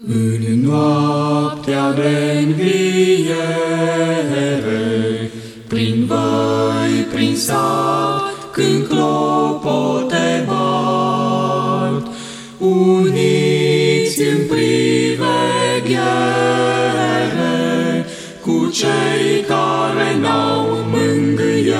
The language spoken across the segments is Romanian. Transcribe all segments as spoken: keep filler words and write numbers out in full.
În noaptea de-nviere, prin văi, prin sat, când clopote bat, uniți în priveghere cu cei care n-au mângâiere.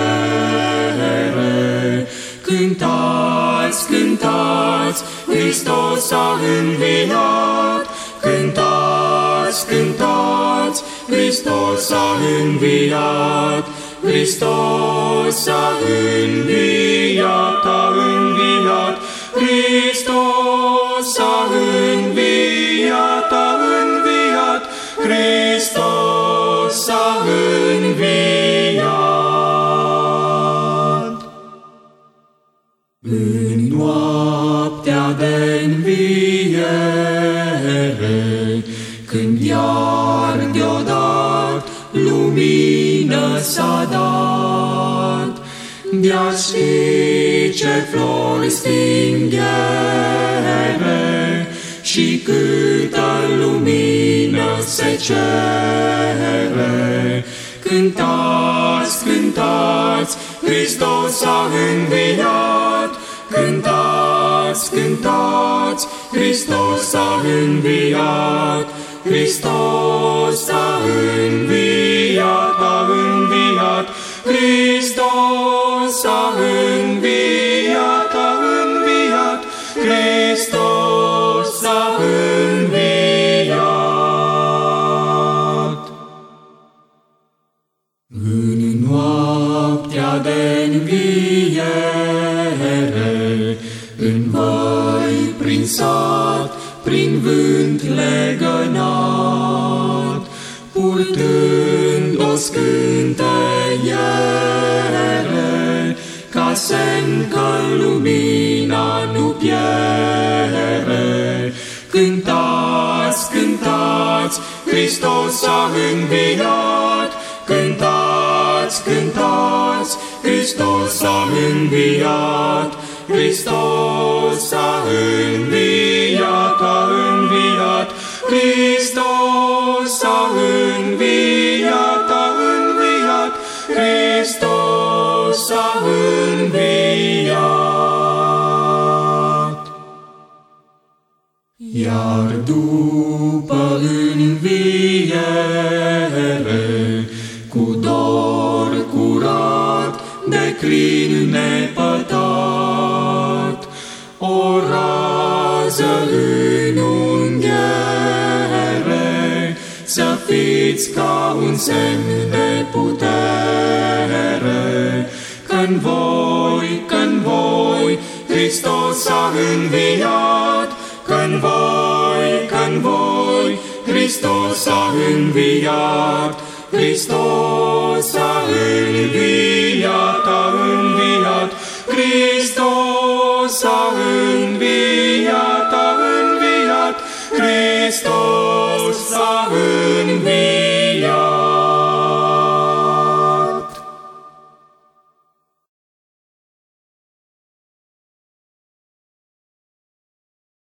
Cântați, cântați, Hristos a înviat, cântați, cântați, Hristos a înviat, Hristos a înviat, a înviat, Hristos a înviat, a înviat, Hristos a înviat. În noaptea de-nviere, când iar deodată lumină s-a dat, de-ați ști ce flori stinghere și câtă lumină se cere. Cântați, cântați, Hristos a înviat, cântați, cântați, Hristos a înviat, Hristos a înviat, a înviat, Hristos a înviat, a înviat, Hristos a înviat. În noaptea de-nviere, în văi, prin sat, prin vânt legănat, purtând o scânteiere, ca semn că lumina nu piere. Cântați, cântați, Hristos a înviat, cântați, cântați, Hristos a înviat, Hristos a înviat, a înviat, Hristos a înviat, a înviat, Hristos a înviat. Iar după înviere, cu dor curat, de crin nepătat, o rază în unghiere, să fiți ca un semn de putere, că-n voi, că-n voi, Hristos a înviat, că-n voi, că-n voi, Hristos a înviat, Hristos a înviat, a înviat, Hristos a înviat, a înviat, Hristos